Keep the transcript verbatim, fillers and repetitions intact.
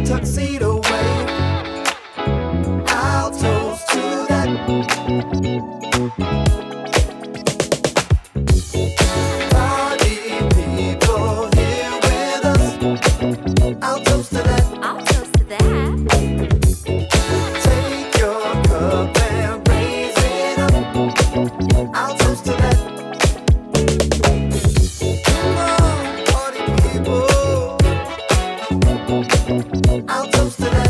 tuxedo wave. I'll toast to that. Party people here with us. I'll toast to that. I'll toast to that. Take your cup and raise it up. I'll toast to that. Come on, party people. I'll toast to that.